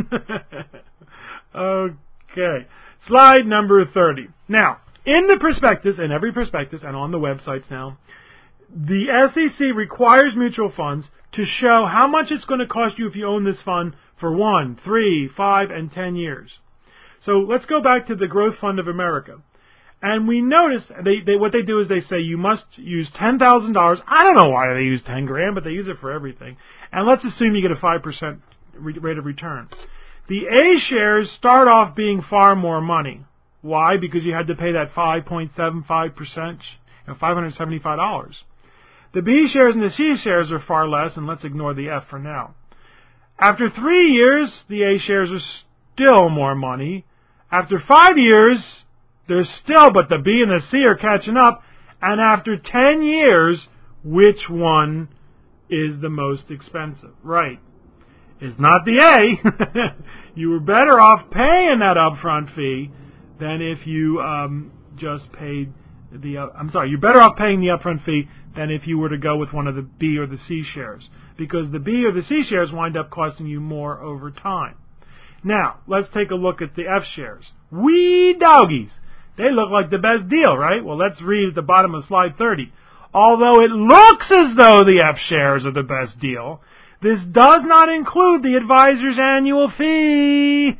go? Okay. Slide number 30. Now, in the prospectus, in every prospectus, and on the websites now, the SEC requires mutual funds to show how much it's going to cost you if you own this fund for 1, 3, 5, and 10 years. So let's go back to the Growth Fund of America. And we notice what they do is they say you must use $10,000. I don't know why they use $10,000, but they use it for everything. And let's assume you get a 5% rate of return. The A shares start off being far more money. Why? Because you had to pay that 5.75%, $575. The B shares and the C shares are far less, and let's ignore the F for now. After 3 years, the A shares are still more money. After 5 years, there's still, but the B and the C are catching up. And after 10 years, which one is the most expensive? Right. It's not the A. You were better off paying that upfront fee than if you just paid you're better off paying the upfront fee than if you were to go with one of the B or the C shares, because the B or the C shares wind up costing you more over time. Now, let's take a look at the F shares. Wee doggies. They look like the best deal, right? Well, let's read at the bottom of slide 30. Although it looks as though the F shares are the best deal, this does not include the advisor's annual fee.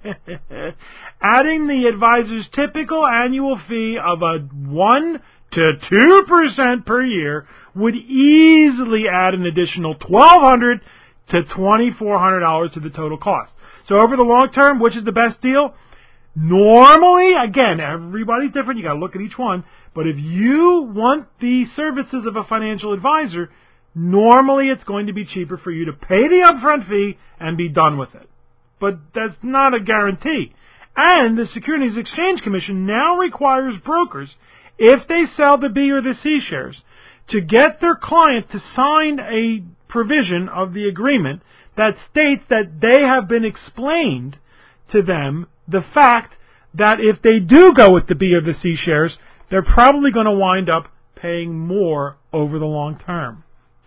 Adding the advisor's typical annual fee of a 1 to 2% per year would easily add an additional $1,200 to $2,400 to the total cost. So over the long term, which is the best deal? Normally, again, everybody's different. You got to look at each one. But if you want the services of a financial advisor, normally it's going to be cheaper for you to pay the upfront fee and be done with it. But that's not a guarantee. And the Securities Exchange Commission now requires brokers, if they sell the B or the C shares, to get their client to sign a provision of the agreement that states that they have been explained to them the fact that if they do go with the B or the C shares, they're probably going to wind up paying more over the long term.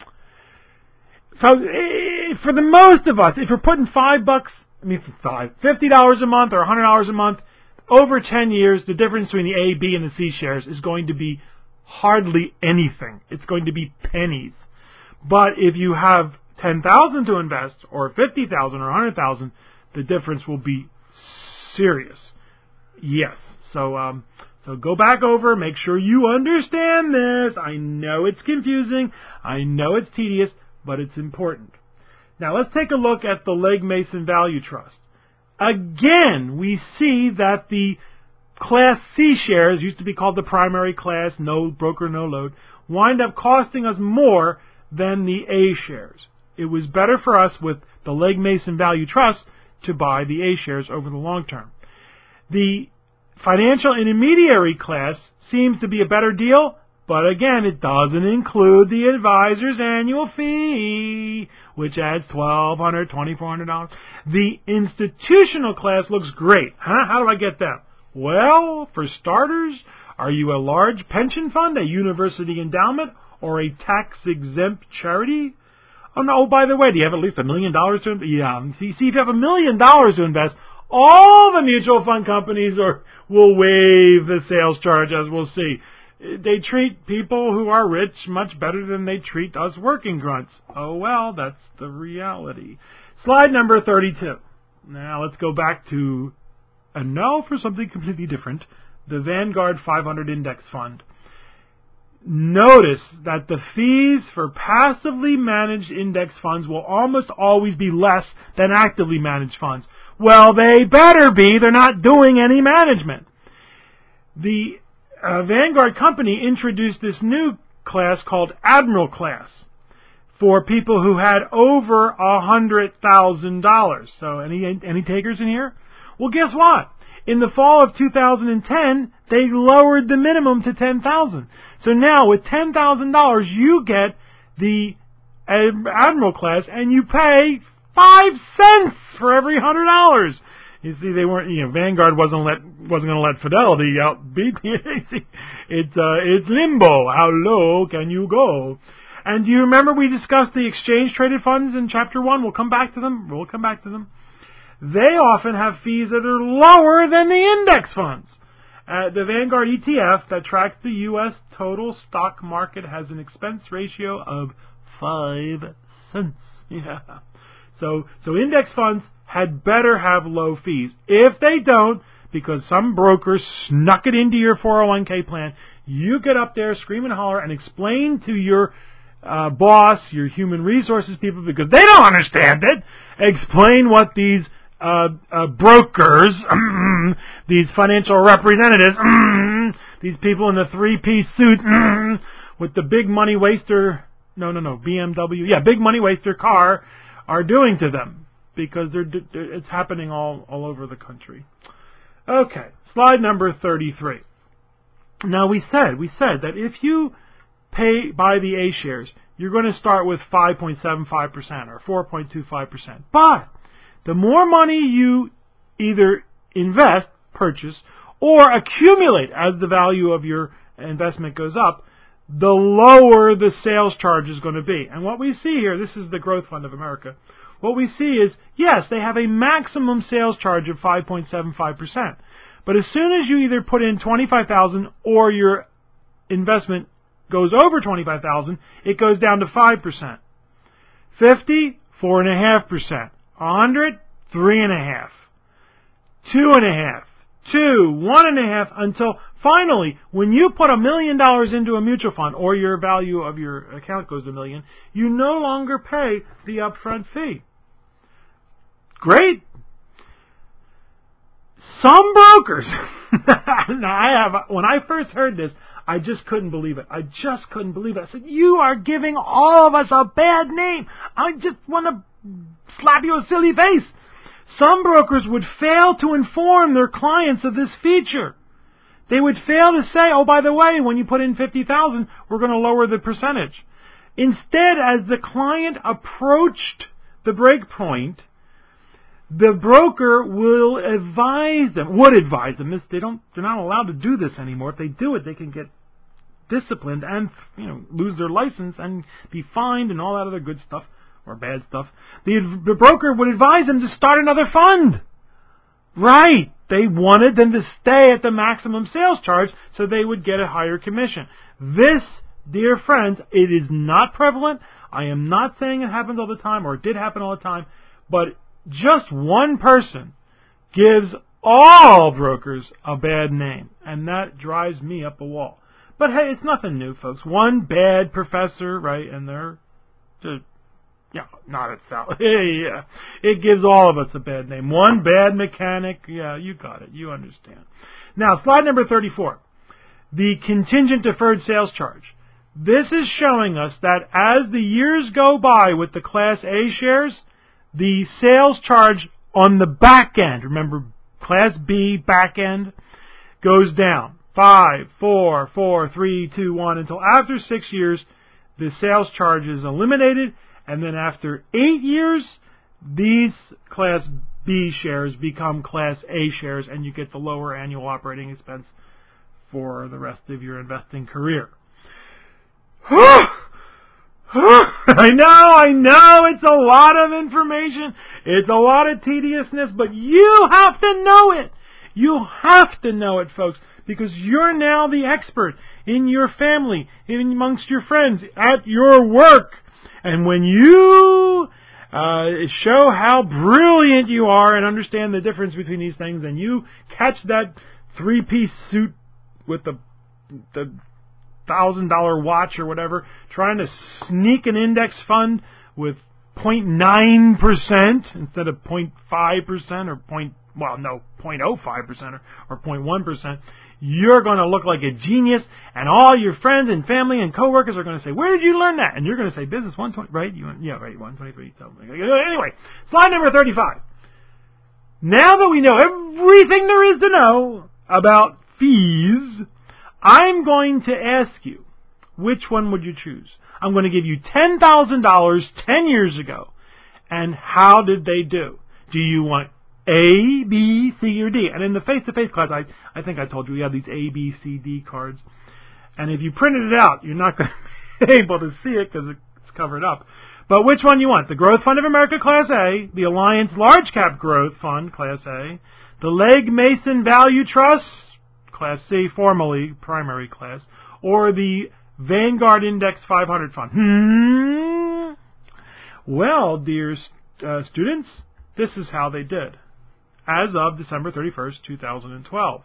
So, for the most of us, if you're putting $50 a month or $100 a month, over 10 years, the difference between the A, B, and the C shares is going to be hardly anything. It's going to be pennies. But if you have $10,000 to invest or $50,000 or $100,000, the difference will be serious. Yes. So go back over, make sure you understand this. I know it's confusing. I know it's tedious, but it's important. Now let's take a look at the Legg Mason Value Trust. Again, we see that the Class C shares, used to be called the primary class, no broker, no load, wind up costing us more than the A shares. It was better for us with the Legg Mason Value Trust to buy the A shares over the long term. The financial intermediary class seems to be a better deal, but again, it doesn't include the advisor's annual fee, which adds $1,200, $2,400. The institutional class looks great. How do I get that? Well, for starters, are you a large pension fund, a university endowment, or a tax-exempt charity? Oh, no, by the way, do you have at least $1 million to invest? Yeah, see, if you have $1 million to invest, all the mutual fund companies will waive the sales charge, as we'll see. They treat people who are rich much better than they treat us working grunts. Oh, well, that's the reality. Slide number 32. Now, let's go back to, and now for something completely different, the Vanguard 500 Index Fund. Notice that the fees for passively managed index funds will almost always be less than actively managed funds. Well, they better be. They're not doing any management. The Vanguard company introduced this new class called Admiral Class for people who had over $100,000. So any takers in here? Well, guess what? In the fall of 2010, they lowered the minimum to $10,000. So now with $10,000, you get the Admiral Class, and you pay 5 cents for every $100. You see, they weren't. Vanguard wasn't going to let Fidelity outbeat me. It's limbo. How low can you go? And do you remember we discussed the exchange traded funds in Chapter 1? We'll come back to them. They often have fees that are lower than the index funds. The Vanguard ETF that tracks the U.S. total stock market has an expense ratio of 5 cents. Yeah. So index funds had better have low fees. If they don't, because some brokers snuck it into your 401k plan, you get up there, scream and holler, and explain to your boss, your human resources people, because they don't understand it. Explain what these brokers, these financial representatives, these people in the 3-piece suit with the big money waster, BMW, big money waster car, are doing to them, because it's happening all over the country. Okay, slide number 33. Now we said that if you buy the A shares, you're going to start with 5.75% or 4.25%. But the more money you either invest, purchase, or accumulate as the value of your investment goes up, the lower the sales charge is going to be. And what we see here, this is the Growth Fund of America, what we see is, yes, they have a maximum sales charge of 5.75%. But as soon as you either put in $25,000 or your investment goes over $25,000, it goes down to 5%. 50, 4.5%. 100, 3.5%. 2.5%. 2, 1.5%, until finally, when you put $1 million into a mutual fund, or your value of your account goes to $1 million, you no longer pay the upfront fee. Great. Some brokers, when I first heard this, I just couldn't believe it. I said, you are giving all of us a bad name. I just want to slap your silly face. Some brokers would fail to inform their clients of this feature. They would fail to say, oh, by the way, when you put in $50,000, we're going to lower the percentage. Instead, as the client approached the break point, the broker would advise them. They're not allowed to do this anymore. If they do it, they can get disciplined and lose their license and be fined and all that other good stuff or bad stuff. The broker would advise them to start another fund. Right. They wanted them to stay at the maximum sales charge so they would get a higher commission. This, dear friends, it is not prevalent. I am not saying it happens all the time or it did happen all the time, but just one person gives all brokers a bad name, and that drives me up a wall. But hey, it's nothing new, folks. One bad professor, right, and they're just, not itself. Yeah, it gives all of us a bad name. One bad mechanic, yeah, you got it. You understand. Now, slide number 34. The contingent deferred sales charge. This is showing us that as the years go by with the Class A shares, the sales charge on the back end, remember Class B back end, goes down. 5, 4, 4, 3, 2, 1, until after 6 years, the sales charge is eliminated, and then after 8 years, these Class B shares become Class A shares, and you get the lower annual operating expense for the rest of your investing career. I know, it's a lot of information, it's a lot of tediousness, but you have to know it. You have to know it, folks, because you're now the expert in your family, amongst your friends, at your work. And when you show how brilliant you are and understand the difference between these things, and you catch that 3-piece suit with the $1,000 watch or whatever, trying to sneak an index fund with 0.9% instead of 0.5% or 0.05% or 0.1%, you're going to look like a genius, and all your friends and family and coworkers are going to say, "Where did you learn that?" And you're going to say, "Business 120, right? Right, 123." Anyway, slide number 35. Now that we know everything there is to know about fees, I'm going to ask you, which one would you choose? I'm going to give you $10,000 10 years ago, and how did they do? Do you want A, B, C, or D? And in the face-to-face class, I think I told you we have these A, B, C, D cards. And if you printed it out, you're not going to be able to see it because it's covered up. But which one you want? The Growth Fund of America, Class A, the Alliance Large Cap Growth Fund, Class A, the Legg Mason Value Trust, Class C, formerly primary class, or the Vanguard Index 500 Fund? Well, dear students, this is how they did as of December 31st, 2012.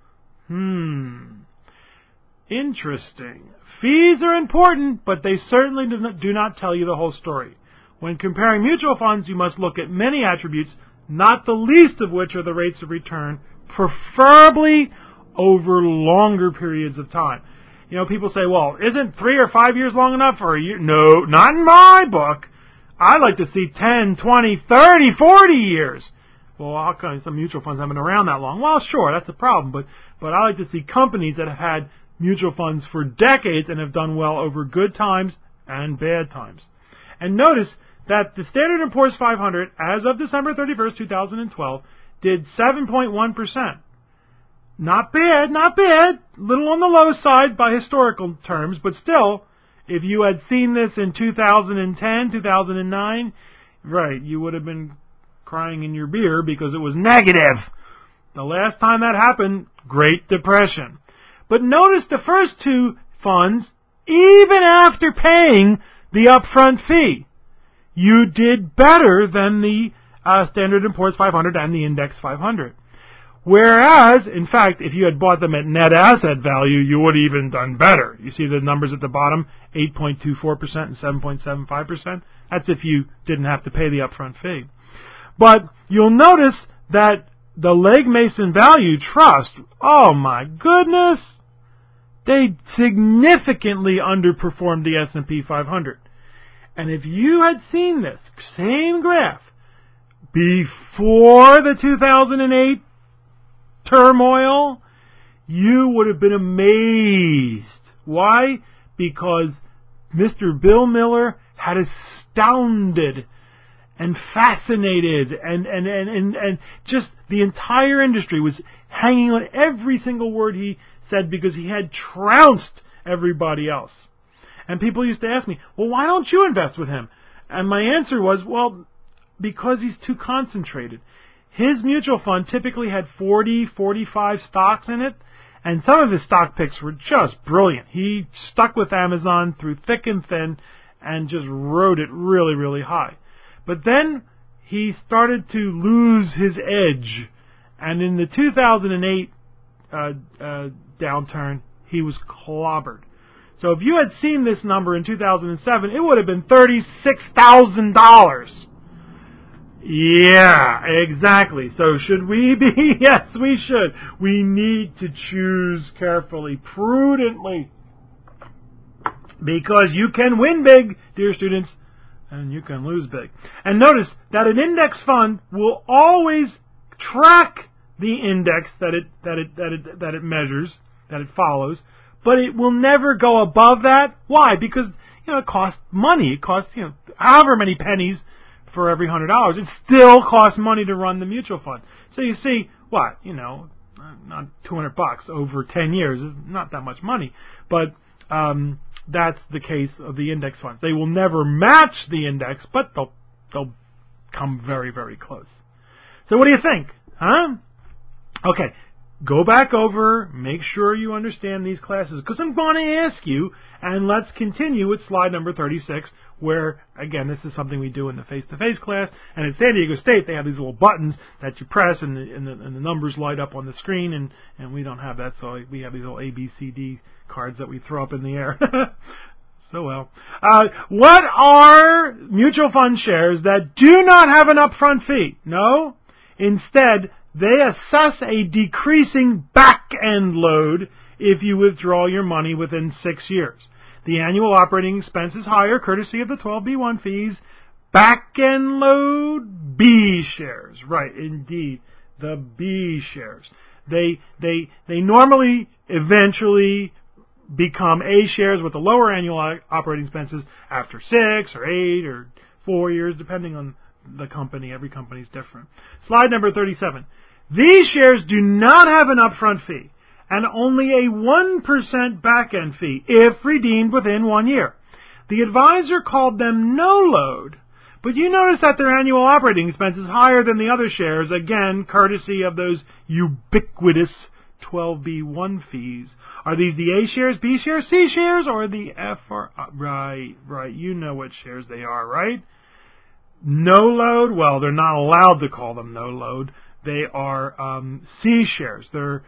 Interesting. Fees are important, but they certainly do not tell you the whole story. When comparing mutual funds, you must look at many attributes, not the least of which are the rates of return, preferably over longer periods of time. You know, people say, well, isn't 3 or 5 years long enough for a year? No, not in my book. I like to see 10, 20, 30, 40 years. Well, how come some mutual funds haven't been around that long? Well, sure, that's a problem, but I like to see companies that have had mutual funds for decades and have done well over good times and bad times. And notice that the Standard & Poor's 500, as of December 31st, 2012, did 7.1%. Not bad, little on the low side by historical terms, but still, if you had seen this in 2010, 2009, right, you would have been crying in your beer because it was negative. The last time that happened, Great Depression. But notice the first two funds, even after paying the upfront fee, you did better than the Standard & Poor's 500 and the Index 500. Whereas, in fact, if you had bought them at net asset value, you would have even done better. You see the numbers at the bottom, 8.24% and 7.75%. That's if you didn't have to pay the upfront fee. But you'll notice that the Legg Mason Value Trust, oh my goodness, they significantly underperformed the S&P 500. And if you had seen this same graph before the 2008 turmoil, you would have been amazed. Why? Because Mr. Bill Miller had astounded and fascinated and just the entire industry was hanging on every single word he said because he had trounced everybody else. And people used to ask me, well, why don't you invest with him? And my answer was, well, because he's too concentrated. His mutual fund typically had 40, 45 stocks in it, and some of his stock picks were just brilliant. He stuck with Amazon through thick and thin, and just rode it really, really high. But then he started to lose his edge, and in the 2008 downturn, he was clobbered. So if you had seen this number in 2007, it would have been $36,000. Yeah, exactly. So should we be? Yes, we should. We need to choose carefully, prudently, because you can win big, dear students, and you can lose big. And notice that an index fund will always track the index that it measures, that it follows, but it will never go above that. Why? Because it costs money. It costs however many pennies for every $100. It still costs money to run the mutual fund. So you see, what not $200 over 10 years is not that much money, but that's the case of the index funds. They will never match the index, but they'll come very, very close. So what do you think? Huh? Okay, go back over, make sure you understand these classes, because I'm going to ask you, and let's continue with slide number 36, where, again, this is something we do in the face-to-face class, and at San Diego State, they have these little buttons that you press, and the numbers light up on the screen, and we don't have that, so we have these little ABCD cards that we throw up in the air. So well. What are mutual fund shares that do not have an upfront fee? No. Instead, they assess a decreasing back-end load if you withdraw your money within 6 years. The annual operating expense is higher, courtesy of the 12B1 fees. Back-end load, B shares. Right, indeed, the B shares. They normally, eventually become A shares with the lower annual operating expenses after 6 or 8 or 4 years, depending on the company. Every company is different. Slide number 37. These shares do not have an upfront fee and only a 1% back-end fee if redeemed within 1 year. The advisor called them no-load, but you notice that their annual operating expense is higher than the other shares, again, courtesy of those ubiquitous 12B1 fees. Are these the A shares, B shares, C shares, or the F or... Right, you know what shares they are, right? No-load, well, they're not allowed to call them no-load. They are C shares. The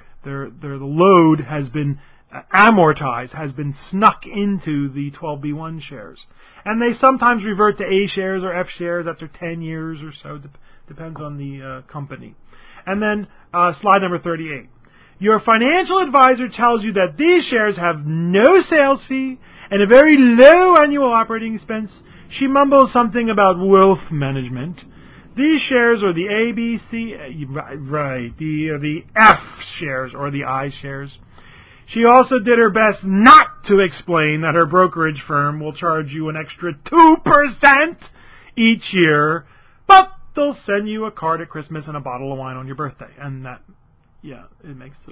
load has been amortized, has been snuck into the 12B1 shares. And they sometimes revert to A shares or F shares after 10 years or so. Depends on the company. And then slide number 38. Your financial advisor tells you that these shares have no sales fee and a very low annual operating expense. She mumbles something about wealth management. These shares are the A, B, C, right, the F shares or the I shares. She also did her best not to explain that her brokerage firm will charge you an extra 2% each year, but they'll send you a card at Christmas and a bottle of wine on your birthday. And that, it makes it...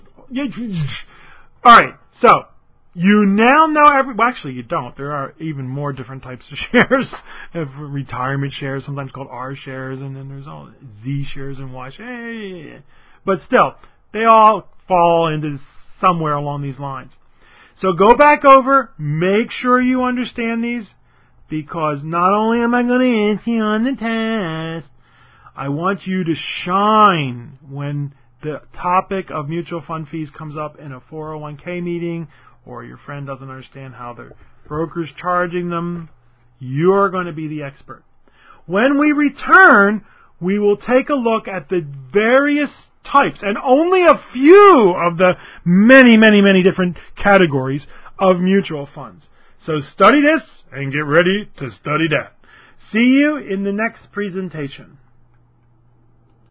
All right, so... You now know well, actually you don't. There are even more different types of shares. Retirement shares, sometimes called R shares, and then there's all Z shares and Y shares. But still, they all fall into somewhere along these lines. So go back over, make sure you understand these, because not only am I going to ask you on the test, I want you to shine when the topic of mutual fund fees comes up in a 401k meeting, or your friend doesn't understand how the broker's charging them. You're going to be the expert. When we return, we will take a look at the various types, and only a few of the many, many, many different categories of mutual funds. So study this and get ready to study that. See you in the next presentation.